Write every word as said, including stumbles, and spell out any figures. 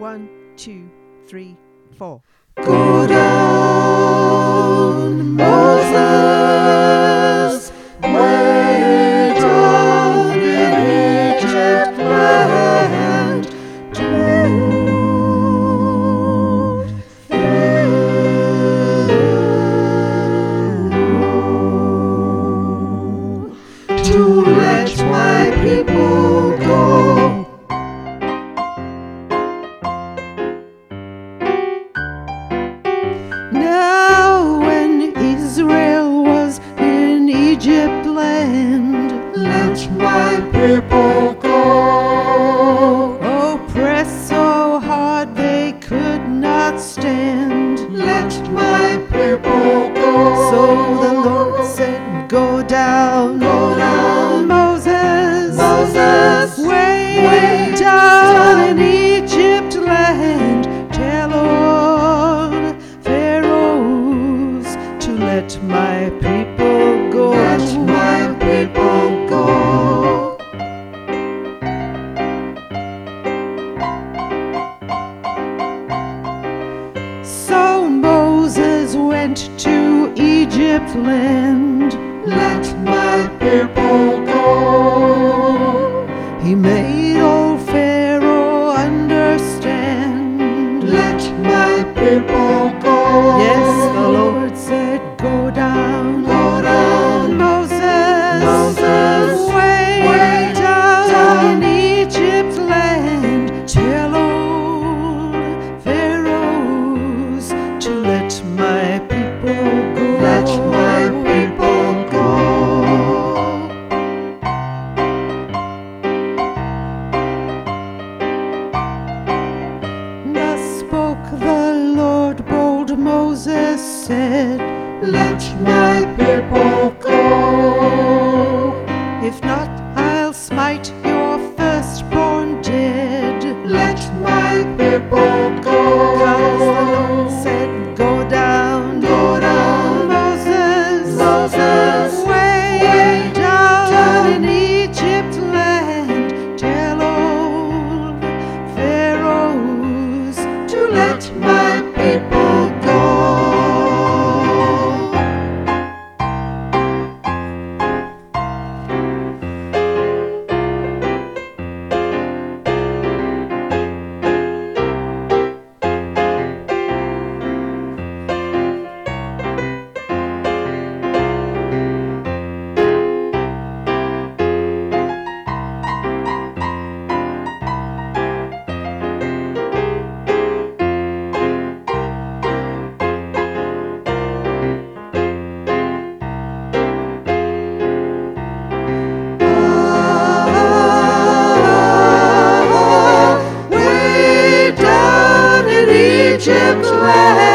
One, two, three, four. Go down, Moses, way down in Egypt land, to Pharaoh, to let my people go. Now when Israel was in Egypt land, Let my people go. oh, pressed so hard they could not stand. Let my people go. So the Lord said, go down, Go down, Moses, Moses, way, way down down in Egypt land. Tell all pharaohs to let my people go. Let my people go. So Moses went to Egypt land. Let my people go. He made old Pharaoh understand. Let my people go. Yes, the Lord said, go down, Go down, Moses, Moses, way, way down, down. in Egypt land. Tell old pharaohs to let my people go. Let my people go. Thus spoke the Lord, bold Moses said, Let my people go. if not, I'll smite your firstborn dead. Let my people go. Cause the Lord said, go down, Go down, Moses, Moses, way, way down, down. in Egypt land. Tell old pharaohs To let my people go. Way down in Egypt land.